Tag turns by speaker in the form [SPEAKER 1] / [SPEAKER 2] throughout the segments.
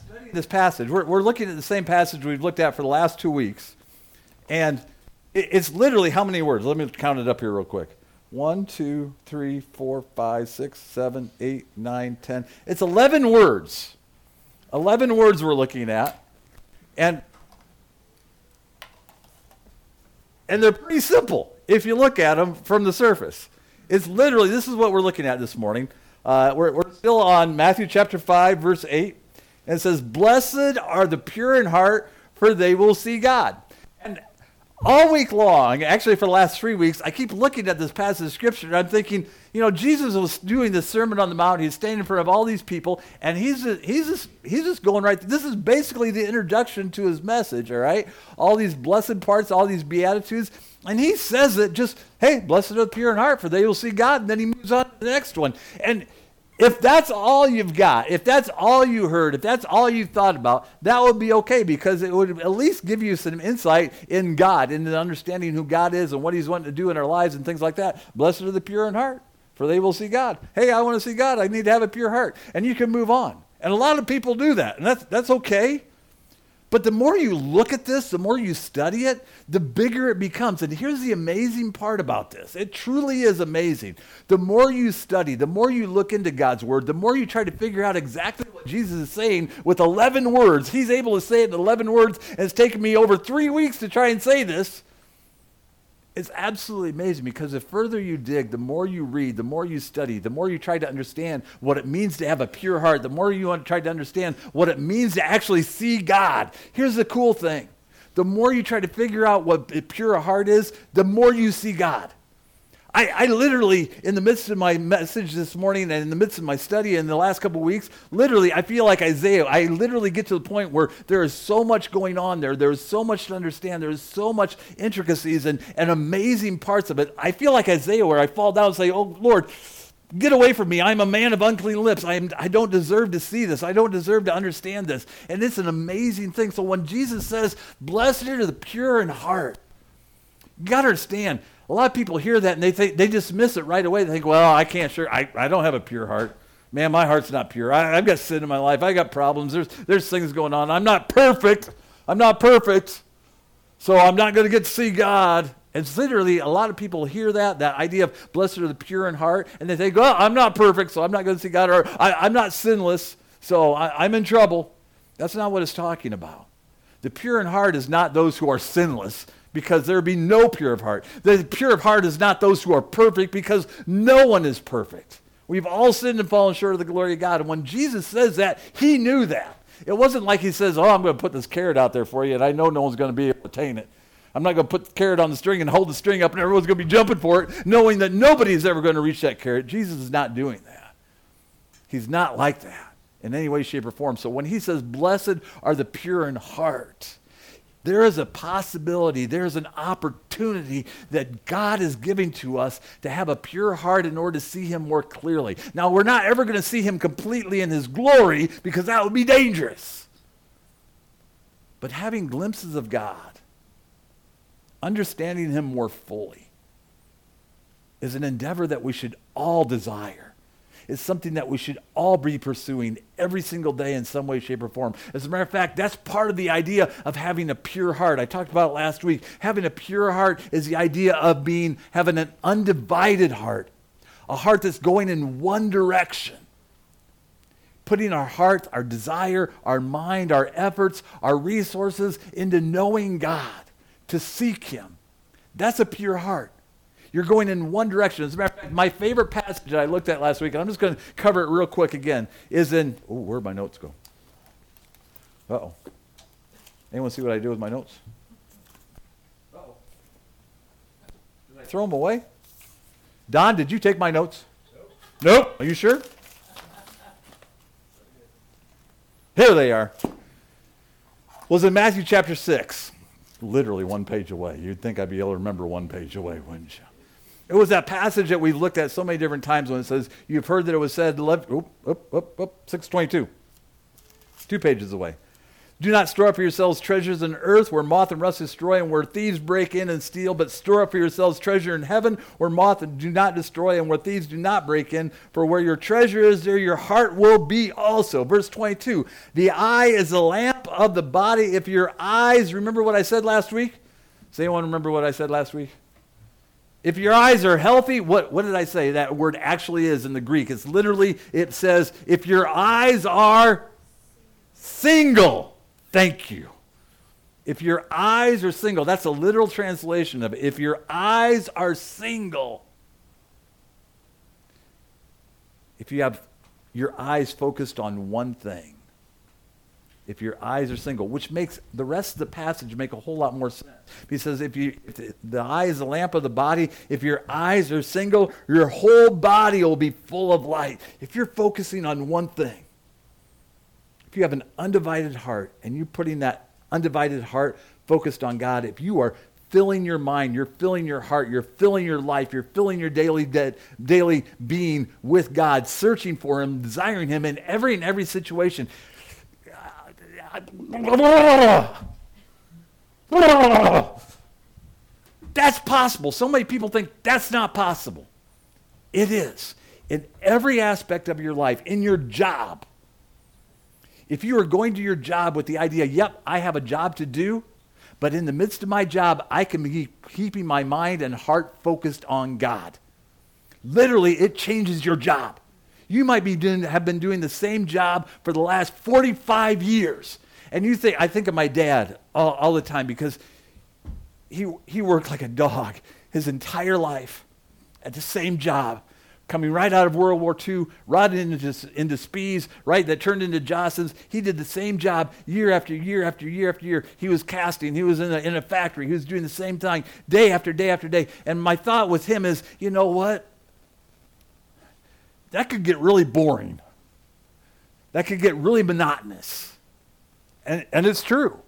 [SPEAKER 1] studying this passage, we're looking at the same passage we've looked at for the last 2 weeks. And it's literally how many words? Let me count it up here real quick. 1, 2, 3, 4, 5, 6, 7, 8, 9, 10. It's 11 words. 11 words we're looking at. And they're pretty simple if you look at them from the surface. It's literally, this is what we're looking at this morning. We're still on Matthew chapter 5, verse 8. And it says, "Blessed are the pure in heart, for they will see God." And all week long, actually for the last 3 weeks, I keep looking at this passage of Scripture, and I'm thinking, Jesus was doing the Sermon on the Mount. He's standing in front of all these people, and he's just going right. This is basically the introduction to his message, all right? All these blessed parts, all these Beatitudes. And he says it just, hey, blessed are the pure in heart, for they will see God. And then he moves on to the next one. And if that's all you've got, if that's all you heard, if that's all you thought about, that would be okay, because it would at least give you some insight in God, in the understanding who God is and what he's wanting to do in our lives and things like that. Blessed are the pure in heart, for they will see God. Hey, I want to see God. I need to have a pure heart. And you can move on. And a lot of people do that, and that's okay. But the more you look at this, the more you study it, the bigger it becomes. And here's the amazing part about this. It truly is amazing. The more you study, the more you look into God's word, the more you try to figure out exactly what Jesus is saying with 11 words. He's able to say it in 11 words, and it's taken me over 3 weeks to try and say this. It's absolutely amazing, because the further you dig, the more you read, the more you study, the more you try to understand what it means to have a pure heart, the more you want to try to understand what it means to actually see God. Here's the cool thing. The more you try to figure out what a pure heart is, the more you see God. I literally, in the midst of my message this morning and in the midst of my study in the last couple of weeks, literally, I feel like Isaiah. I literally get to the point where there is so much going on there. There's so much to understand. There's so much intricacies and amazing parts of it. I feel like Isaiah, where I fall down and say, "Oh, Lord, get away from me. I'm a man of unclean lips. I don't deserve to see this. I don't deserve to understand this." And it's an amazing thing. So when Jesus says, "Blessed are the pure in heart," you got to understand, a lot of people hear that and they dismiss it right away. They think, "Well, I can't I don't have a pure heart. Man, my heart's not pure. I've got sin in my life. I got problems. There's things going on. I'm not perfect. So I'm not going to get to see God." And literally, a lot of people hear that idea of blessed are the pure in heart, and they think, "Well, I'm not perfect, so I'm not going to see God," or I'm not sinless, so I'm in trouble. That's not what it's talking about. The pure in heart is not those who are sinless, because there be no pure of heart. The pure of heart is not those who are perfect, because no one is perfect. We've all sinned and fallen short of the glory of God. And when Jesus says that, he knew that. It wasn't like he says, "Oh, I'm going to put this carrot out there for you, and I know no one's going to be able to attain it. I'm not going to put the carrot on the string and hold the string up, and everyone's going to be jumping for it, knowing that nobody is ever going to reach that carrot." Jesus is not doing that. He's not like that in any way, shape, or form. So when he says, "Blessed are the pure in heart," there is a possibility, there's an opportunity that God is giving to us to have a pure heart in order to see him more clearly. Now, we're not ever going to see him completely in his glory, because that would be dangerous. But having glimpses of God, understanding him more fully, is an endeavor that we should all desire. It's something that we should all be pursuing every single day in some way, shape, or form. As a matter of fact, that's part of the idea of having a pure heart. I talked about it last week. Having a pure heart is the idea of having an undivided heart, a heart that's going in one direction. Putting our heart, our desire, our mind, our efforts, our resources into knowing God, to seek him. That's a pure heart. You're going in one direction. As a matter of fact, my favorite passage I looked at last week, and I'm just going to cover it real quick again, is in, where'd my notes go? Uh-oh. Anyone see what I do with my notes? Uh-oh. Did I throw them away? Don, did you take my notes? Nope. Are you sure? Here they are. Was in Matthew chapter 6. Literally one page away. You'd think I'd be able to remember one page away, wouldn't you? It was that passage that we've looked at so many different times when it says, "You've heard that it was said," 622. 2 pages away. Do not store up for yourselves treasures in earth where moth and rust destroy and where thieves break in and steal, but store up for yourselves treasure in heaven where moth do not destroy and where thieves do not break in. For where your treasure is, there your heart will be also. Verse 22, the eye is the lamp of the body. If your eyes, remember what I said last week? Does anyone remember what I said last week? If your eyes are healthy, what did I say that word actually is in the Greek? It's literally, it says, if your eyes are single. Thank you. If your eyes are single, that's a literal translation of it. If your eyes are single, if you have your eyes focused on one thing, if your eyes are single, which makes the rest of the passage make a whole lot more sense. He says, if the eye is the lamp of the body, if your eyes are single, your whole body will be full of light. If you're focusing on one thing, if you have an undivided heart and you're putting that undivided heart focused on God, if you are filling your mind, you're filling your heart, you're filling your life, you're filling your daily being with God, searching for Him, desiring Him in every situation. That's possible. So many people think that's not possible. It is. In every aspect of your life, in your job, if you are going to your job with the idea, yep, I have a job to do, but in the midst of my job, I can be keeping my mind and heart focused on God. Literally, it changes your job. You might have been doing the same job for the last 45 years. And I think of my dad all the time because he worked like a dog his entire life at the same job. Coming right out of World War II, right into Spies, right, that turned into Jostens. He did the same job year after year after year after year. He was casting. He was in a factory. He was doing the same thing day after day after day. And my thought with him is, you know what? That could get really boring. That could get really monotonous. And it's true.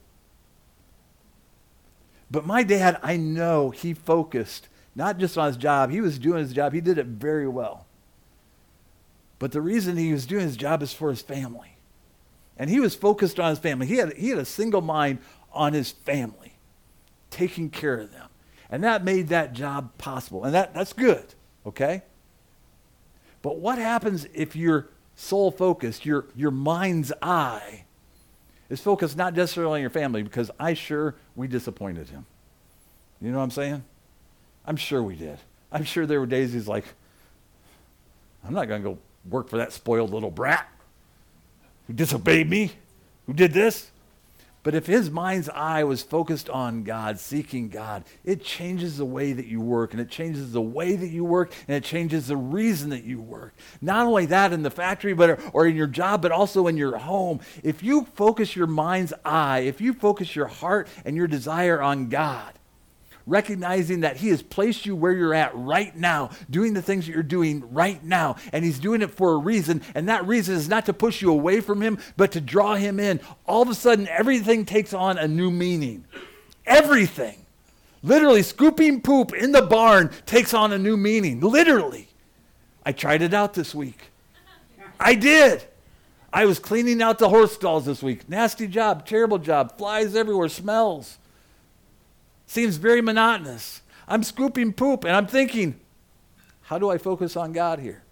[SPEAKER 1] But my dad, I know he focused not just on his job. He was doing his job. He did it very well. But the reason he was doing his job is for his family. And he was focused on his family. He had a single mind on his family, taking care of them. And that made that job possible. And that's good, okay? But what happens if your soul focused, your mind's eye, is focused not necessarily on your family? Because we disappointed him. You know what I'm saying? I'm sure we did. I'm sure there were days he's like, I'm not going to go work for that spoiled little brat who disobeyed me, who did this. But if his mind's eye was focused on God, seeking God, it changes the way that you work, and it changes the way that you work, and it changes the reason that you work. Not only that in the factory or in your job, but also in your home. If you focus your mind's eye, if you focus your heart and your desire on God, recognizing that He has placed you where you're at right now, doing the things that you're doing right now, and He's doing it for a reason, and that reason is not to push you away from Him, but to draw Him in. All of a sudden, everything takes on a new meaning. Everything. Literally, scooping poop in the barn takes on a new meaning. Literally. I tried it out this week. I did. I was cleaning out the horse stalls this week. Nasty job, terrible job, flies everywhere, smells. Seems very monotonous. I'm scooping poop and I'm thinking, how do I focus on God here?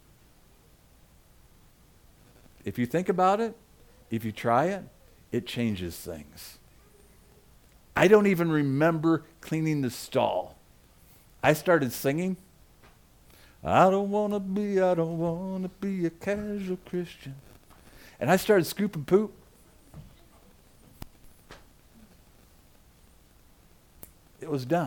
[SPEAKER 1] If you think about it, if you try it, it changes things. I don't even remember cleaning the stall. I started singing, I don't want to be a casual Christian. And I started scooping poop. It was done.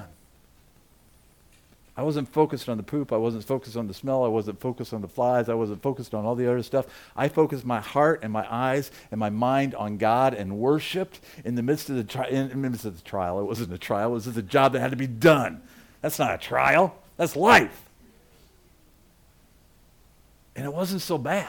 [SPEAKER 1] I wasn't focused on the poop. I wasn't focused on the smell. I wasn't focused on the flies. I wasn't focused on all the other stuff. I focused my heart and my eyes and my mind on God and worshiped in the midst of the trial. It wasn't a trial. It was just a job that had to be done. That's not a trial. That's life. And it wasn't so bad.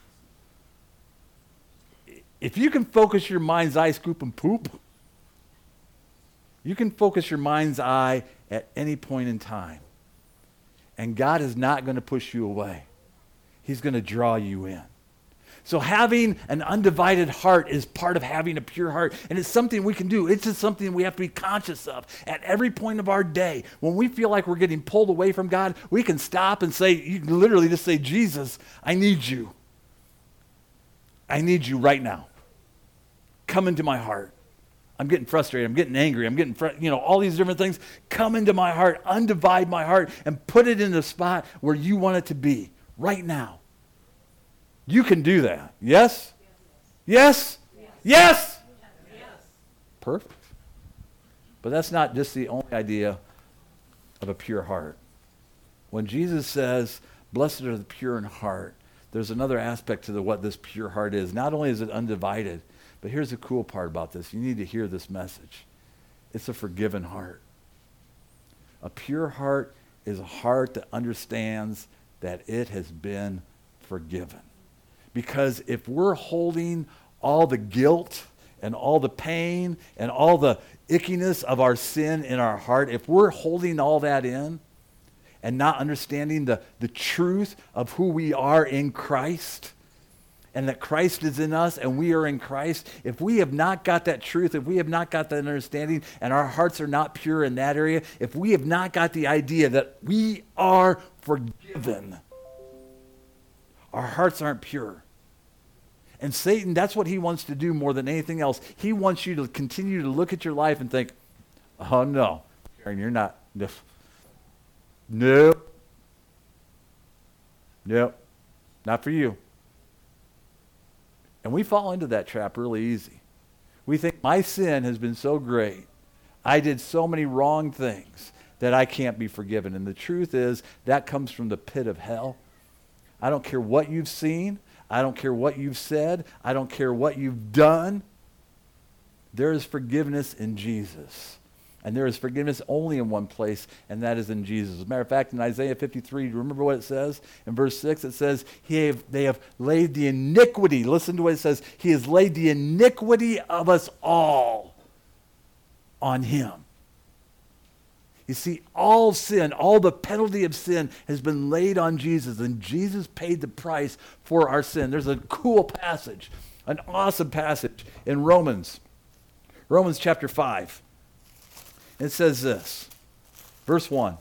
[SPEAKER 1] If you can focus your mind's eye scooping poop, you can focus your mind's eye at any point in time. And God is not going to push you away. He's going to draw you in. So having an undivided heart is part of having a pure heart. And it's something we can do. It's just something we have to be conscious of at every point of our day. When we feel like we're getting pulled away from God, we can stop and say, you can literally just say, Jesus, I need you. I need you right now. Come into my heart. I'm getting frustrated. I'm getting angry. I'm getting, all these different things. Come into my heart. Undivide my heart and put it in the spot where you want it to be right now. You can do that. Yes? Yes? Yes? Perfect. But that's not just the only idea of a pure heart. When Jesus says, blessed are the pure in heart, there's another aspect to what this pure heart is. Not only is it undivided, but here's the cool part about this. You need to hear this message. It's a forgiven heart. A pure heart is a heart that understands that it has been forgiven. Because if we're holding all the guilt and all the pain and all the ickiness of our sin in our heart, if we're holding all that in and not understanding the truth of who we are in Christ and that Christ is in us and we are in Christ, if we have not got that truth, if we have not got that understanding and our hearts are not pure in that area, if we have not got the idea that we are forgiven, our hearts aren't pure. And Satan, that's what he wants to do more than anything else. He wants you to continue to look at your life and think, oh no, Karen, you're not. No. Not for you. And we fall into that trap really easy. We think my sin has been so great. I did so many wrong things that I can't be forgiven. And the truth is that comes from the pit of hell. I don't care what you've seen. I don't care what you've said. I don't care what you've done. There is forgiveness in Jesus. And there is forgiveness only in one place, and that is in Jesus. As a matter of fact, in Isaiah 53, do you remember what it says? In verse 6, it says, they have laid the iniquity. Listen to what it says. He has laid the iniquity of us all on him. You see, all sin, all the penalty of sin has been laid on Jesus, and Jesus paid the price for our sin. There's a cool passage, an awesome passage in Romans chapter 5. It says this, verse 1.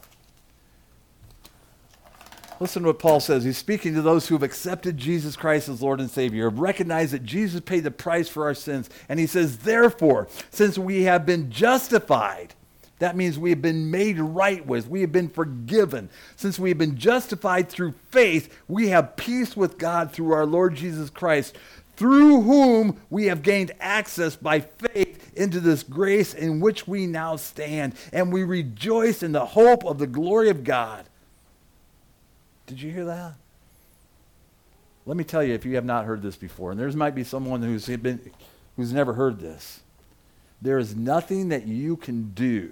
[SPEAKER 1] Listen to what Paul says. He's speaking to those who have accepted Jesus Christ as Lord and Savior, have recognized that Jesus paid the price for our sins. And he says, therefore, since we have been justified, that means we have been made right with, we have been forgiven. Since we have been justified through faith, we have peace with God through our Lord Jesus Christ, through whom we have gained access by faith into this grace in which we now stand, and we rejoice in the hope of the glory of God. Did you hear that? Let me tell you, if you have not heard this before, and there might be someone who's never heard this, there is nothing that you can do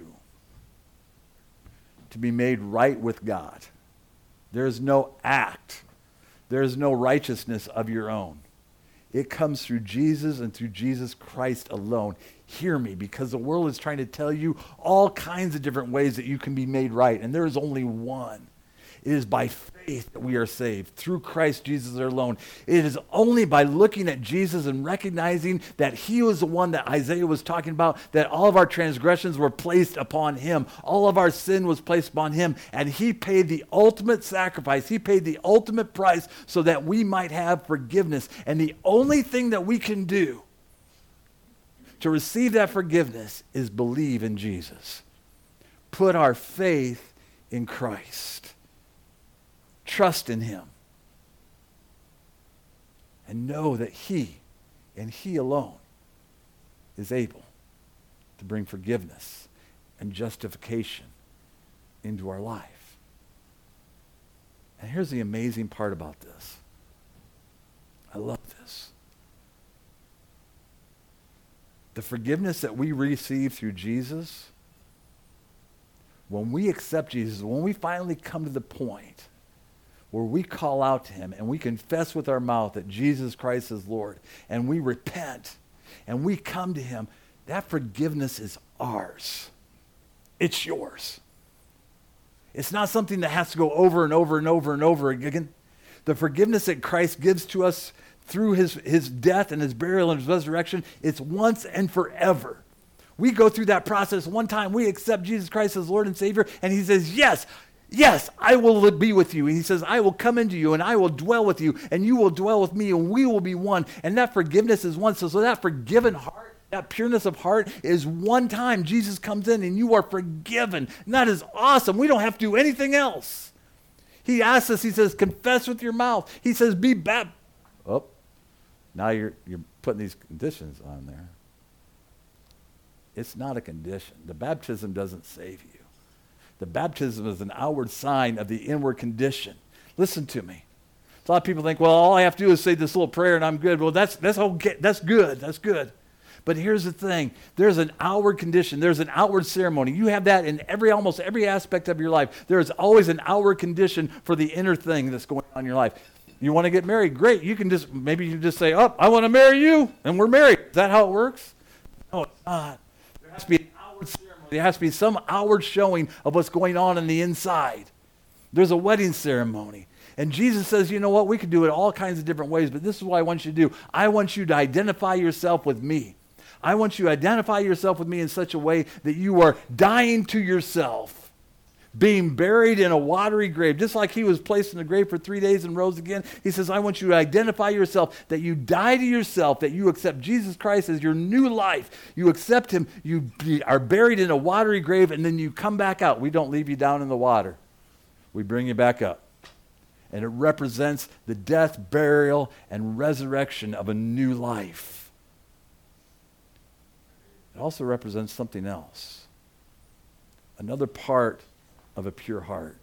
[SPEAKER 1] to be made right with God. There is no act. There is no righteousness of your own. It comes through Jesus and through Jesus Christ alone. Hear me, because the world is trying to tell you all kinds of different ways that you can be made right, and there is only one. It is by faith that we are saved, through Christ Jesus alone. It is only by looking at Jesus and recognizing that he was the one that Isaiah was talking about, that all of our transgressions were placed upon him. All of our sin was placed upon him, and he paid the ultimate sacrifice. He paid the ultimate price so that we might have forgiveness. And the only thing that we can do to receive that forgiveness is believe in Jesus. Put our faith in Christ. Trust in him. And know that he, and he alone, is able to bring forgiveness and justification into our life. And here's the amazing part about this. I love this. The forgiveness that we receive through Jesus, when we accept Jesus, when we finally come to the point where we call out to him and we confess with our mouth that Jesus Christ is Lord, and we repent and we come to him, that forgiveness is ours. It's yours. It's not something that has to go over and over and over and over again. The forgiveness that Christ gives to us through his death and his burial and his resurrection. It's once and forever. We go through that process one time. We accept Jesus Christ as Lord and Savior, and he says, yes, yes, I will be with you. And he says, I will come into you, and I will dwell with you, and you will dwell with me, and we will be one. And that forgiveness is one. So that forgiven heart, that pureness of heart is one time Jesus comes in, and you are forgiven. And that is awesome. We don't have to do anything else. He asks us, he says, confess with your mouth. He says, be baptized. Oh, now you're putting these conditions on there. It's not a condition. The baptism doesn't save you. The baptism is an outward sign of the inward condition. Listen to me. A lot of people think, well, all I have to do is say this little prayer and I'm good. Well, that's okay. That's good. That's good. But here's the thing. There's an outward condition. There's an outward ceremony. You have that in almost every aspect of your life. There's always an outward condition for the inner thing that's going on in your life. You want to get married? Great. Maybe you can just say, oh, I want to marry you, and we're married. Is that how it works? No, it's not. There has to be an outward ceremony. There has to be some outward showing of what's going on in the inside. There's a wedding ceremony. And Jesus says, you know what? We can do it all kinds of different ways, but this is what I want you to do. I want you to identify yourself with me. I want you to identify yourself with me in such a way that you are dying to yourself, being buried in a watery grave, just like he was placed in the grave for 3 days and rose again. He says, I want you to identify yourself, that you die to yourself, that you accept Jesus Christ as your new life. You accept him, you are buried in a watery grave, and then you come back out. We don't leave you down in the water. We bring you back up. And it represents the death, burial, and resurrection of a new life. It also represents something else. Another part of a pure heart.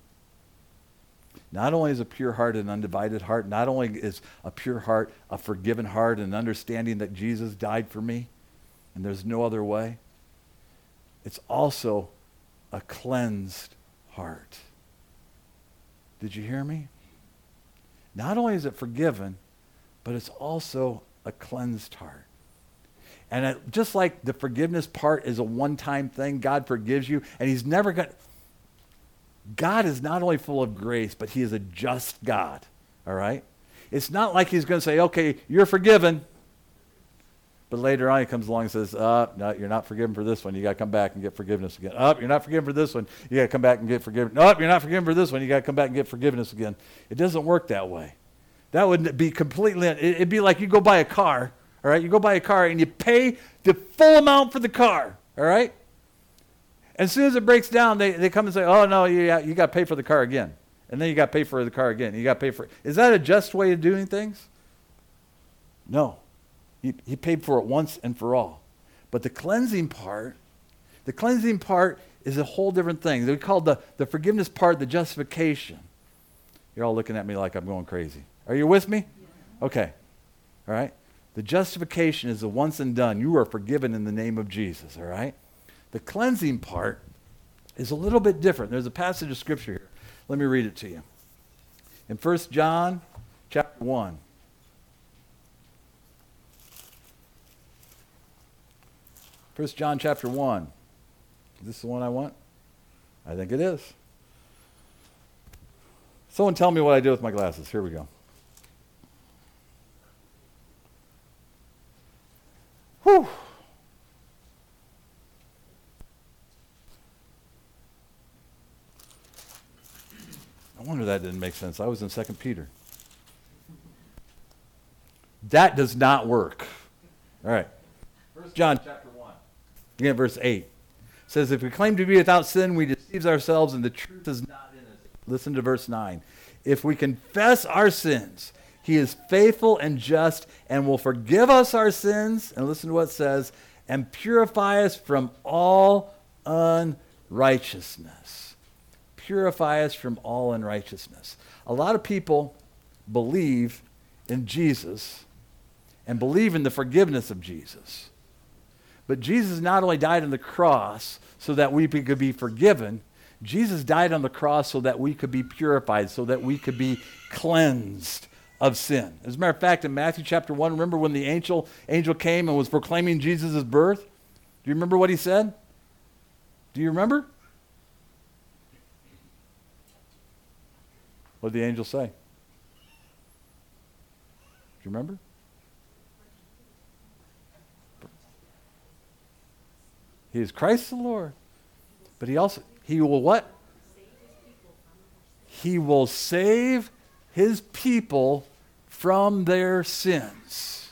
[SPEAKER 1] Not only is a pure heart an undivided heart, not only is a pure heart a forgiven heart and understanding that Jesus died for me and there's no other way, it's also a cleansed heart. Did you hear me? Not only is it forgiven, but it's also a cleansed heart. And just like the forgiveness part is a one-time thing, God forgives you, and he's never going to... God is not only full of grace, but he is a just God, all right? It's not like he's going to say, okay, you're forgiven, but later on he comes along and says, no, you're not forgiven for this one. You got to come back and get forgiveness again. You're not forgiven for this one. You got to come back and get forgiveness. No, you're not forgiven for this one. You got to come back and get forgiveness again. It doesn't work that way. That would be completely... It'd be like you go buy a car, all right? You go buy a car and you pay the full amount for the car, all right? As soon as it breaks down, they come and say, oh, no, you got to pay for the car again. And then you got to pay for the car again. You got to pay for it. Is that a just way of doing things? No. He paid for it once and for all. But the cleansing part is a whole different thing. We call the forgiveness part the justification. You're all looking at me like I'm going crazy. Are you with me? Yeah. Okay. All right. The justification is the once and done. You are forgiven in the name of Jesus. All right. The cleansing part is a little bit different. There's a passage of scripture here. Let me read it to you. In 1 John chapter 1. 1 John chapter 1. Is this the one I want? I think it is. Someone tell me what I did with my glasses. Here we go. Whew. I wonder that didn't make sense. I was in 2 Peter. That does not work. All right. 1 John chapter 1. Begin at verse 8. It says, if we claim to be without sin, we deceive ourselves and the truth is not in us. Listen to verse 9. If we confess our sins, he is faithful and just and will forgive us our sins, and listen to what it says, and purify us from all unrighteousness. Purify us from all unrighteousness. A lot of people believe in Jesus and believe in the forgiveness of Jesus. But Jesus not only died on the cross so that we could be forgiven, Jesus died on the cross so that we could be purified, so that we could be cleansed of sin. As a matter of fact, in Matthew chapter 1, remember when the angel came and was proclaiming Jesus' birth? Do you remember what he said? Do you remember? What did the angel say? you remember? He is Christ the Lord. But he will what? He will save his people from their sins.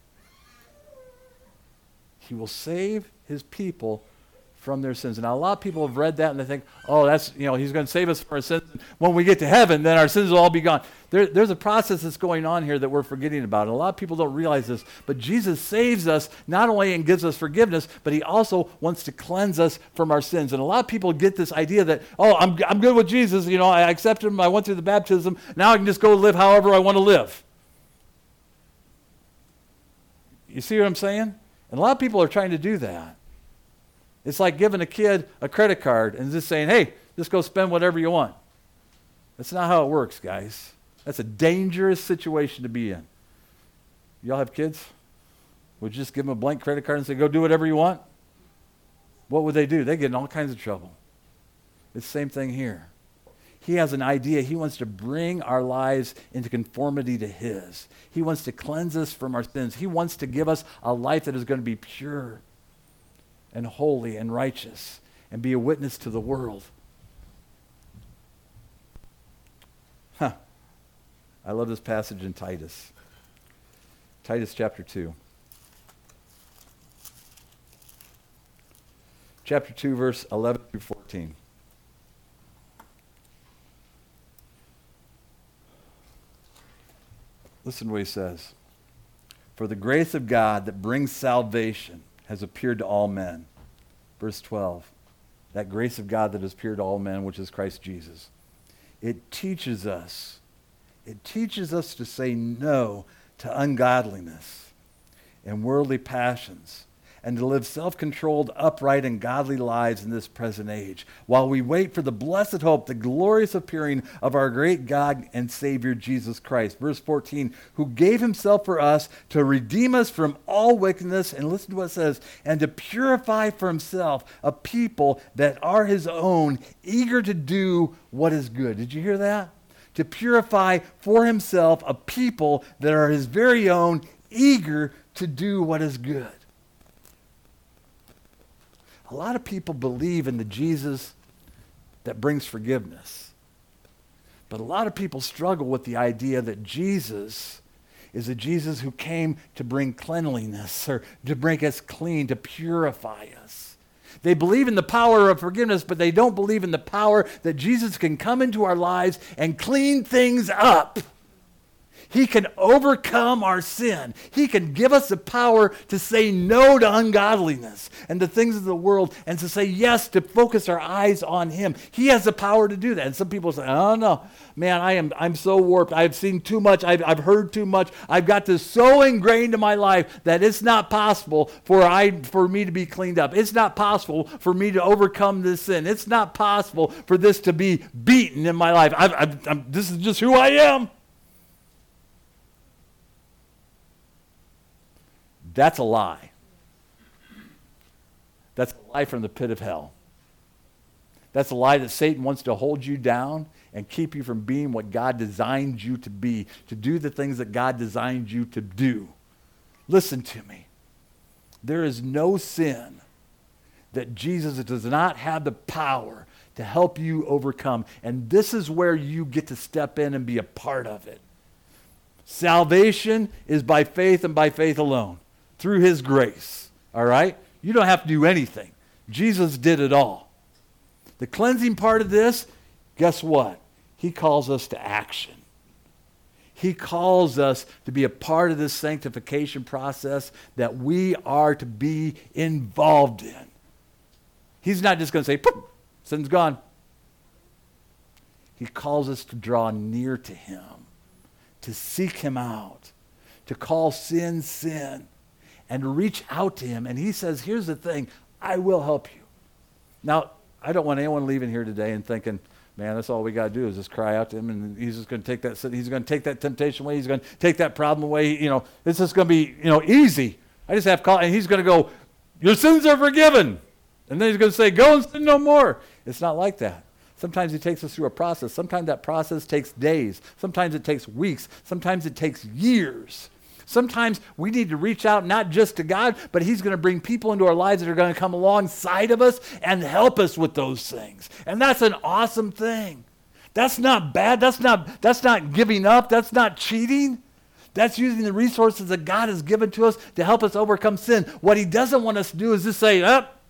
[SPEAKER 1] He will save his people from their sins. And now a lot of people have read that and they think, oh, that's, he's going to save us from our sins. When we get to heaven, then our sins will all be gone. There's a process that's going on here that we're forgetting about. And a lot of people don't realize this. But Jesus saves us not only and gives us forgiveness, but he also wants to cleanse us from our sins. And a lot of people get this idea that, oh, I'm good with Jesus. I accepted him. I went through the baptism. Now I can just go live however I want to live. You see what I'm saying? And a lot of people are trying to do that. It's like giving a kid a credit card and just saying, hey, just go spend whatever you want. That's not how it works, guys. That's a dangerous situation to be in. Y'all have kids? Would you just give them a blank credit card and say, go do whatever you want? What would they do? They get in all kinds of trouble. It's the same thing here. He has an idea. He wants to bring our lives into conformity to his. He wants to cleanse us from our sins. He wants to give us a life that is going to be pure and holy and righteous and be a witness to the world. I love this passage in Titus. Titus chapter 2. Chapter 2, verse 11 through 14. Listen to what he says. For the grace of God that brings salvation has appeared to all men. Verse 12. That grace of God that has appeared to all men, which is Christ Jesus. It teaches us to say no to ungodliness and worldly passions, and to live self-controlled, upright, and godly lives in this present age, while we wait for the blessed hope, the glorious appearing of our great God and Savior, Jesus Christ. Verse 14, who gave himself for us to redeem us from all wickedness, and listen to what it says, and to purify for himself a people that are his own, eager to do what is good. Did you hear that? To purify for himself a people that are his very own, eager to do what is good. A lot of people believe in the Jesus that brings forgiveness. But a lot of people struggle with the idea that Jesus is a Jesus who came to bring cleanliness, or to make us clean, to purify us. They believe in the power of forgiveness, but they don't believe in the power that Jesus can come into our lives and clean things up. He can overcome our sin. He can give us the power to say no to ungodliness and the things of the world, and to say yes, to focus our eyes on him. He has the power to do that. And some people say, oh no, man, I'm so warped. I've seen too much. I've heard too much. I've got this so ingrained in my life that it's not possible for me to be cleaned up. It's not possible for me to overcome this sin. It's not possible for this to be beaten in my life. This is just who I am. That's a lie. That's a lie from the pit of hell. That's a lie that Satan wants to hold you down and keep you from being what God designed you to be, to do the things that God designed you to do. Listen to me. There is no sin that Jesus does not have the power to help you overcome. And this is where you get to step in and be a part of it. Salvation is by faith and by faith alone. Through his grace, all right? You don't have to do anything. Jesus did it all. The cleansing part of this, guess what? He calls us to action. He calls us to be a part of this sanctification process that we are to be involved in. He's not just going to say, poof, sin's gone. He calls us to draw near to him, to seek him out, to call sin, sin, and reach out to him. And he says, here's the thing, I will help you. Now, I don't want anyone leaving here today and thinking, man, that's all we got to do is just cry out to him, and he's just going to take that sin, he's going to take that temptation away, he's going to take that problem away. It's just going to be, easy. I just have to call, and he's going to go, your sins are forgiven. And then he's going to say, go and sin no more. It's not like that. Sometimes he takes us through a process. Sometimes that process takes days. Sometimes it takes weeks. Sometimes it takes years. Sometimes we need to reach out not just to God, but he's going to bring people into our lives that are going to come alongside of us and help us with those things. And that's an awesome thing. That's not bad. That's not giving up. That's not cheating. That's using the resources that God has given to us to help us overcome sin. What he doesn't want us to do is just say,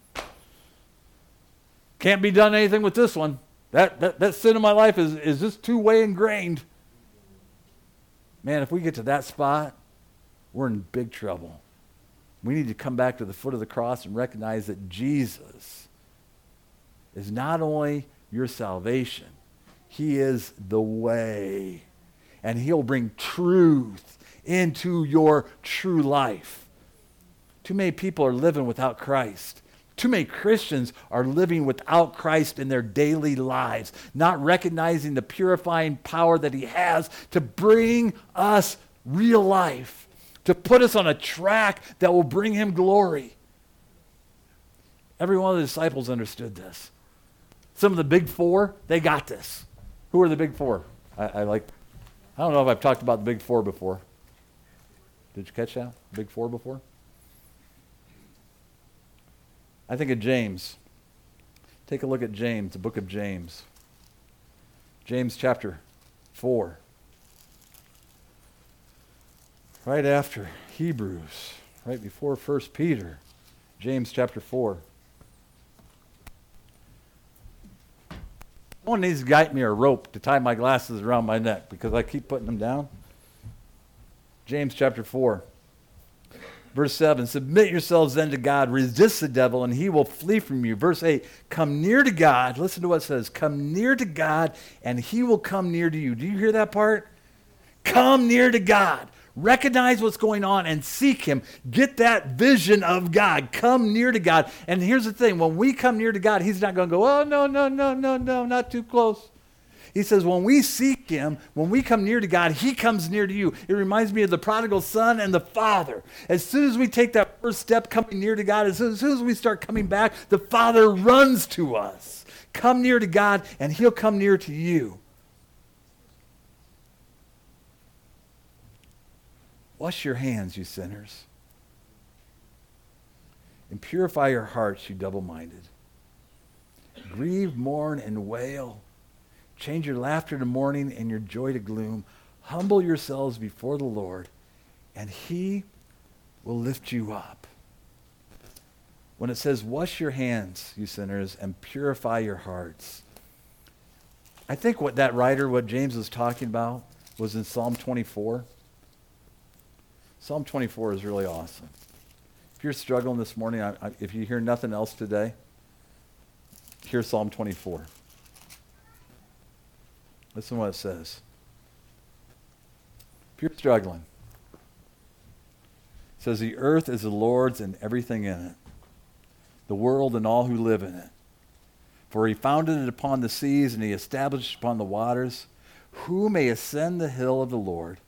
[SPEAKER 1] can't be done anything with this one. That sin in my life is just too way ingrained. Man, if we get to that spot, we're in big trouble. We need to come back to the foot of the cross and recognize that Jesus is not only your salvation, he is the way. And he'll bring truth into your true life. Too many people are living without Christ. Too many Christians are living without Christ in their daily lives, not recognizing the purifying power that he has to bring us real life, to put us on a track that will bring him glory. Every one of the disciples understood this. Some of the big four, they got this. Who are the big four? I don't know if I've talked about the big four before. Did you catch that? Big four before? I think of James. Take a look at James, the book of James. James chapter 4. Right after Hebrews, right before 1 Peter, James chapter 4. Someone needs to get me a rope to tie my glasses around my neck because I keep putting them down. James chapter 4. Verse 7, submit yourselves then to God, resist the devil, and he will flee from you. Verse 8, come near to God. Listen to what it says. Come near to God, and he will come near to you. Do you hear that part? Come near to God. Recognize what's going on and seek him. Get that vision of God. Come near to God. And here's the thing. When we come near to God, he's not going to go, oh, no, not too close. He says when we seek him, when we come near to God, he comes near to you. It reminds me of the prodigal son and the father. As soon as we take that first step coming near to God, as soon as we start coming back, the Father runs to us. Come near to God and he'll come near to you. Wash your hands, you sinners. And purify your hearts, you double-minded. Grieve, mourn, and wail. Change your laughter to mourning and your joy to gloom. Humble yourselves before the Lord, and he will lift you up. When it says, wash your hands, you sinners, and purify your hearts, I think what James was talking about was in Psalm 24. Psalm 24 is really awesome. If you're struggling this morning, if you hear nothing else today, hear Psalm 24. Listen to what it says. If you're struggling, it says, the earth is the Lord's and everything in it, the world and all who live in it. For he founded it upon the seas and he established it upon the waters. Who may ascend the hill of the Lord?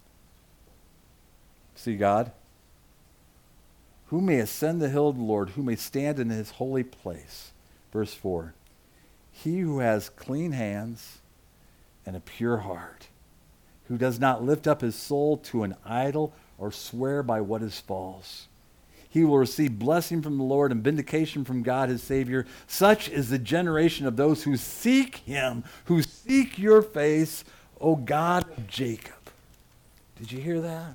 [SPEAKER 1] See God? Who may ascend the hill of the Lord? Who may stand in his holy place? Verse 4. He who has clean hands and a pure heart, who does not lift up his soul to an idol or swear by what is false. He will receive blessing from the Lord and vindication from God his Savior. Such is the generation of those who seek him, who seek your face, O God of Jacob. Did you hear that?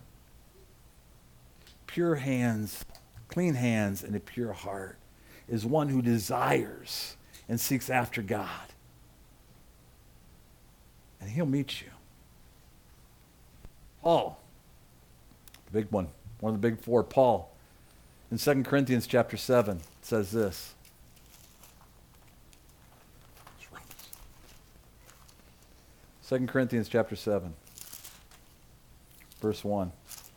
[SPEAKER 1] Pure hands, clean hands, and a pure heart is one who desires and seeks after God. And he'll meet you. Paul, the big one of the big four, Paul, in 2 Corinthians chapter 7, says this. 2 Corinthians chapter 7, verse 1.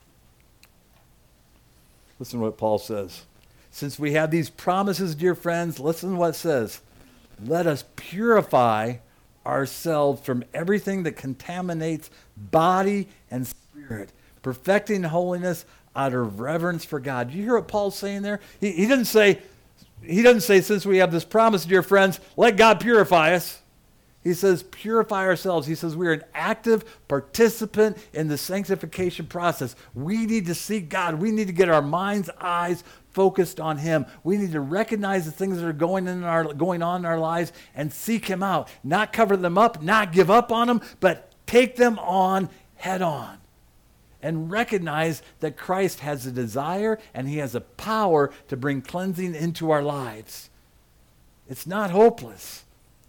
[SPEAKER 1] Listen to what Paul says. Since we have these promises, dear friends, listen to what it says. Let us purify ourselves from everything that contaminates body and spirit, perfecting holiness out of reverence for God. Do you hear what Paul's saying there? He doesn't say, since we have this promise, dear friends, let God purify us. He says, purify ourselves. He says, we're an active participant in the sanctification process. We need to seek God. We need to get our mind's eyes focused on him. We need to recognize the things that are going on in our lives and seek him out. Not cover them up, not give up on them, but take them on head on. And recognize that Christ has a desire and he has a power to bring cleansing into our lives. It's not hopeless.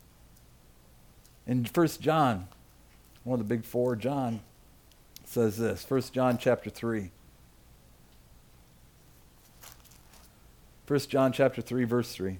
[SPEAKER 1] In 1 John, one of the big four, John says this, 1 John chapter 3. 1 John chapter 3, verse 3.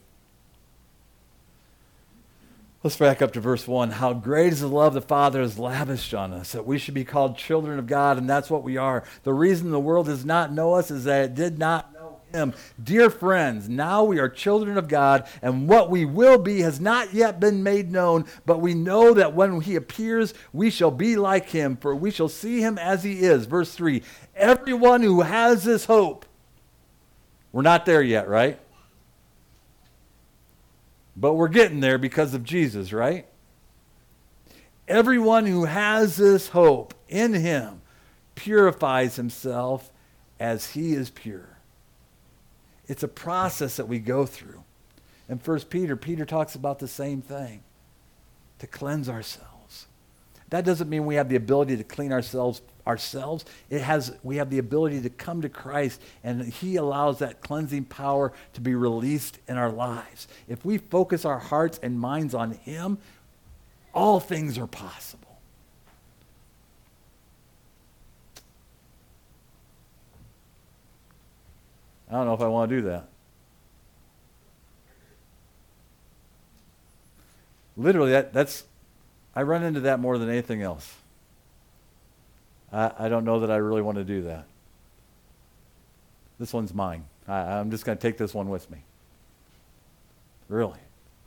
[SPEAKER 1] Let's back up to verse 1. How great is the love the Father has lavished on us, that we should be called children of God, and that's what we are. The reason the world does not know us is that it did not know him. Dear friends, now we are children of God, and what we will be has not yet been made known, but we know that when he appears, we shall be like him, for we shall see him as he is. Verse 3. Everyone who has this hope. We're not there yet, right? But we're getting there because of Jesus, right? Everyone who has this hope in him purifies himself as he is pure. It's a process that we go through. In 1 Peter, Peter talks about the same thing, to cleanse ourselves. That doesn't mean we have the ability to clean ourselves. We have the ability to come to Christ, and he allows that cleansing power to be released in our lives. If we focus our hearts and minds on him, all things are possible. I don't know if I want to do that. Literally, I run into that more than anything else. I don't know that I really want to do that. This one's mine. I'm just going to take this one with me. Really.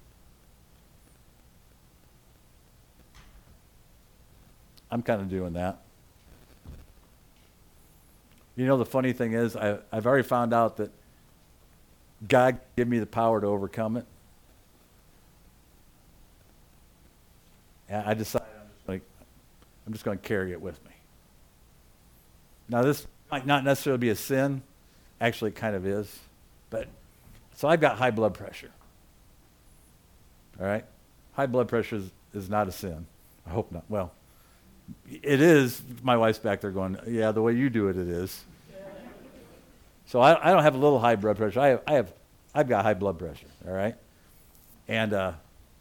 [SPEAKER 1] I'm kind of doing that. You know, the funny thing is, I've already found out that God gave me the power to overcome it. And I decided I'm just going to carry it with me. Now, this might not necessarily be a sin. Actually, it kind of is. So I've got high blood pressure. All right? High blood pressure is not a sin. I hope not. Well, it is. My wife's back there going, yeah, the way you do it, it is. So I don't have a little high blood pressure. I've got high blood pressure. All right? And the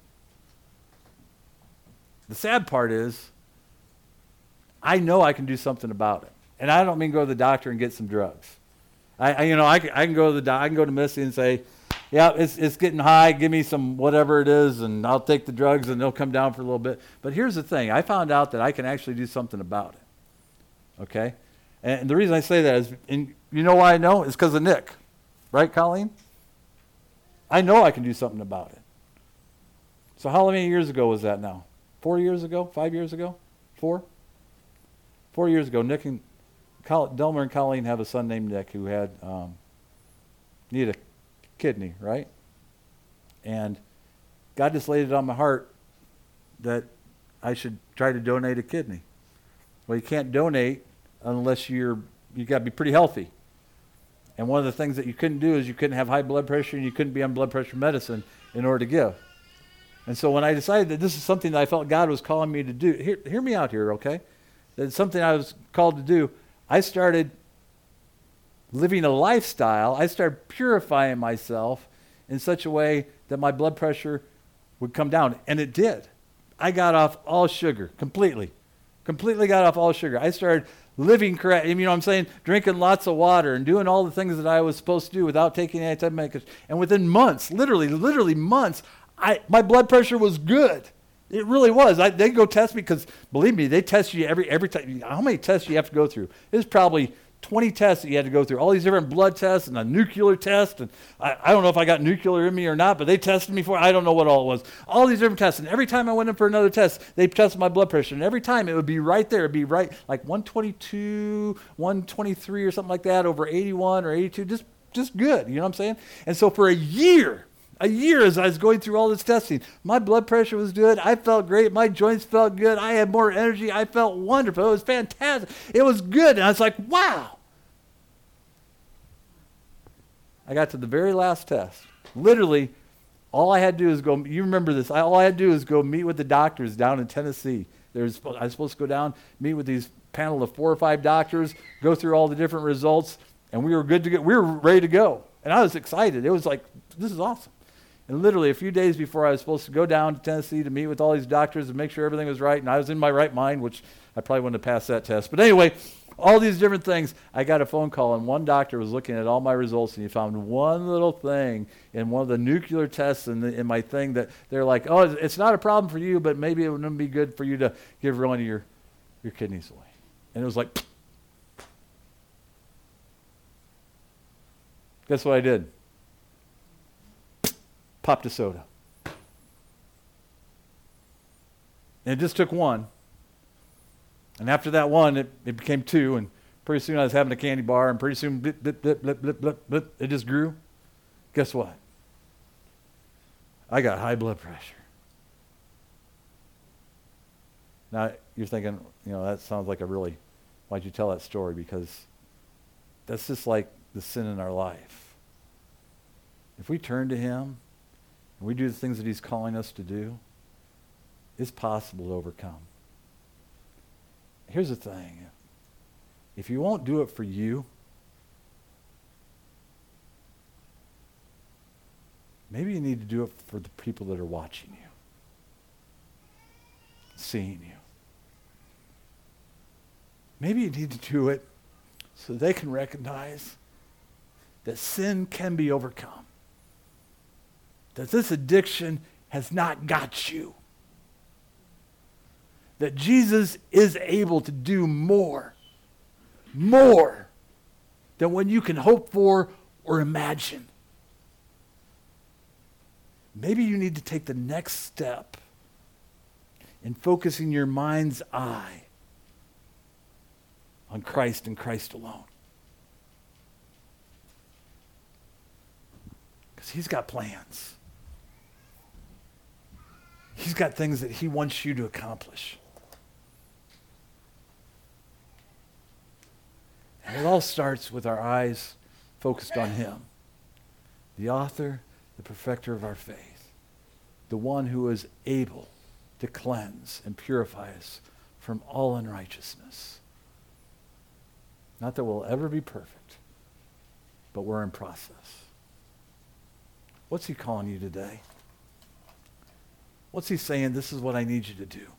[SPEAKER 1] sad part is, I know I can do something about it. And I don't mean go to the doctor and get some drugs. I can go to the doctor. I can go to Missy and say, yeah, it's getting high. Give me some whatever it is, and I'll take the drugs, and they'll come down for a little bit. But here's the thing. I found out that I can actually do something about it. Okay? And the reason I say that is, and you know why I know? It's because of Nick. Right, Colleen? I know I can do something about it. So how many years ago was that now? 4 years ago? 5 years ago? 4? 4 years ago, Nick and Delmer and Colleen have a son named Nick who had needed a kidney, right? And God just laid it on my heart that I should try to donate a kidney. Well, you can't donate unless you got to be pretty healthy. And one of the things that you couldn't do is you couldn't have high blood pressure and you couldn't be on blood pressure medicine in order to give. And so when I decided that this is something that I felt God was calling me to do, hear me out here, okay? That it's something I was called to do. I started living a lifestyle. I started purifying myself in such a way that my blood pressure would come down. And it did. I got off all sugar completely. Completely got off all sugar. I started living correct. You know what I'm saying? Drinking lots of water and doing all the things that I was supposed to do without taking antidepressants. And within months, literally months, my blood pressure was good. It really was. They go test me because, believe me, they test you every time. How many tests do you have to go through? There's probably 20 tests that you had to go through. All these different blood tests and a nuclear test. And I don't know if I got nuclear in me or not, but they tested me for it. I don't know what all it was. All these different tests. And every time I went in for another test, they tested my blood pressure. And every time it would be right there. It would be right like 122, 123 or something like that over 81 or 82. Just good. You know what I'm saying? And so for a year, A year as I was going through all this testing. My blood pressure was good. I felt great. My joints felt good. I had more energy. I felt wonderful. It was fantastic. It was good. And I was like, wow. I got to the very last test. Literally, all I had to do is go, you remember this, all I had to do is go meet with the doctors down in Tennessee. I was supposed to go down, meet with these panel of 4 or 5 doctors, go through all the different results, and we were good to go. We were ready to go. And I was excited. It was like, this is awesome. And literally a few days before I was supposed to go down to Tennessee to meet with all these doctors and make sure everything was right, and I was in my right mind, which I probably wouldn't have passed that test. But anyway, all these different things, I got a phone call, and one doctor was looking at all my results, and he found one little thing in one of the nuclear tests in my thing that they're like, oh, it's not a problem for you, but maybe it wouldn't be good for you to give one of your kidneys away. And it was like, guess what I did? Popped a soda. And it just took one. And after that one, it became 2, and pretty soon I was having a candy bar, and pretty soon, blip, blip, blip, blip, blip, blip, blip, it just grew. Guess what? I got high blood pressure. Now, you're thinking, that sounds like why'd you tell that story? Because that's just like the sin in our life. If we turn to him, and we do the things that he's calling us to do, it's possible to overcome. Here's the thing. If you won't do it for you, maybe you need to do it for the people that are watching you, seeing you. Maybe you need to do it so they can recognize that sin can be overcome. That this addiction has not got you. That Jesus is able to do more than what you can hope for or imagine. Maybe you need to take the next step in focusing your mind's eye on Christ and Christ alone. Because he's got plans. He's got things that he wants you to accomplish. And it all starts with our eyes focused on him, the author, the perfecter of our faith, the one who is able to cleanse and purify us from all unrighteousness. Not that we'll ever be perfect, but we're in process. What's he calling you today? What's he saying? This is what I need you to do.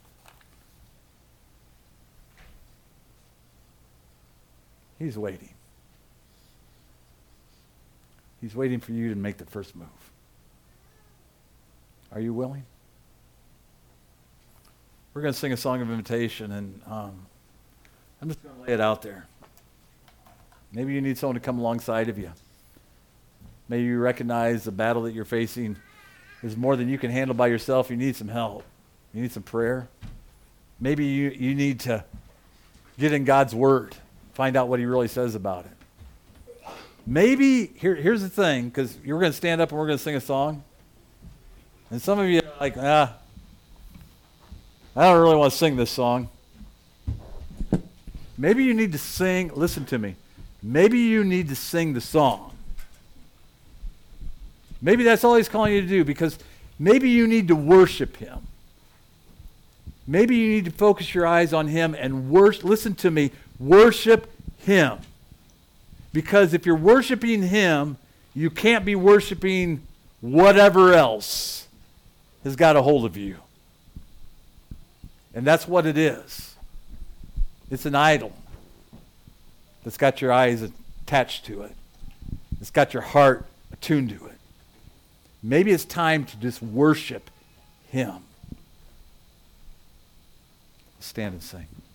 [SPEAKER 1] He's waiting. He's waiting for you to make the first move. Are you willing? We're going to sing a song of invitation, and I'm just going to lay it out there. Maybe you need someone to come alongside of you. Maybe you recognize the battle that you're facing is more than you can handle by yourself. You need some help. You need some prayer. Maybe you need to get in God's Word, find out what he really says about it. Maybe, here's the thing, because you're going to stand up and we're going to sing a song. And some of you are like, I don't really want to sing this song. Maybe you need to sing, listen to me, maybe you need to sing the song. Maybe that's all he's calling you to do, because maybe you need to worship him. Maybe you need to focus your eyes on him and listen to me, worship him. Because if you're worshiping him, you can't be worshiping whatever else has got a hold of you. And that's what it is. It's an idol that's got your eyes attached to it. It's got your heart attuned to it. Maybe it's time to just worship him. Stand and sing.